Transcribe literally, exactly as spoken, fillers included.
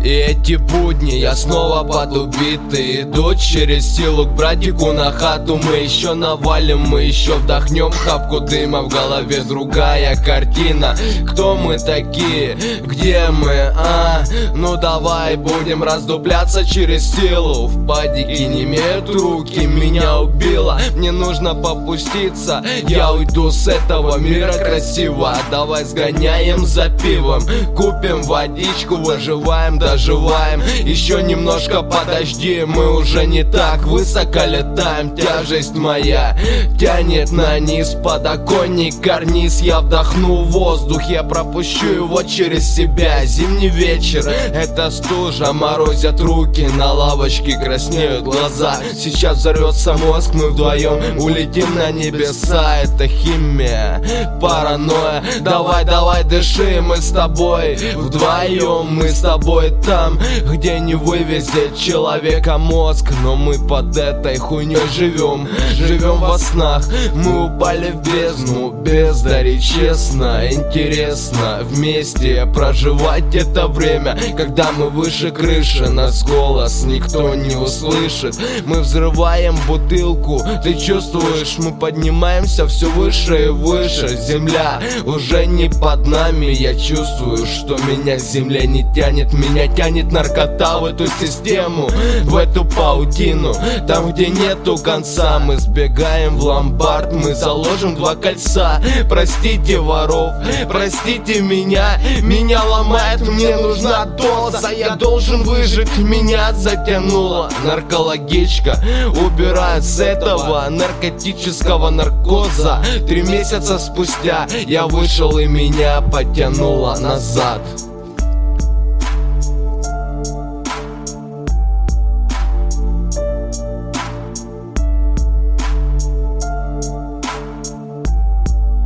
И эти будни я снова под убитый. Иду через силу к братику на хату. Мы еще навалим, мы еще вдохнем хапку дыма. В голове другая картина. Кто мы такие? Где мы, а? Ну давай будем раздупляться через силу. В падике не имеют руки, меня убило. Мне нужно попуститься, я уйду с этого мира красиво. Давай сгоняем за пивом, купим водичку, выживаем, доживаем. Еще немножко подожди, мы уже не так высоко летаем. Тяжесть моя тянет на низ, подоконник, карниз. Я вдохну воздух, я пропущу его через себя. Зимний вечер, это стужа, морозят руки, на лавочке краснеют глаза. Сейчас взорвется мозг, мы вдвоем улетим на небеса. Это химия, паранойя. Давай, давай, дыши, мы с тобой вдвоем, мы с тобой там, где не вывезет человека мозг. Но мы под этой хуйней живем, живем во снах. Мы упали в бездну, бездари, честно, интересно вместе проживать это время. Когда мы выше крыши, нас голос никто не услышит. Мы взрываем бутылку, ты чувствуешь, мы поднимаемся все выше и выше. Земля уже не под нами, я чувствую, что меня к земле не тянет. Меня тянет наркота в эту систему, в эту паутину. Там, где нету конца, мы сбегаем в ломбард, мы заложим два кольца. Простите воров, простите меня, меня ломает, мне нужна доза. Я должен выжить, меня затянуло наркологичка. Убирают с этого наркотического наркоза. Три месяца спустя я вышел и меня потянуло назад.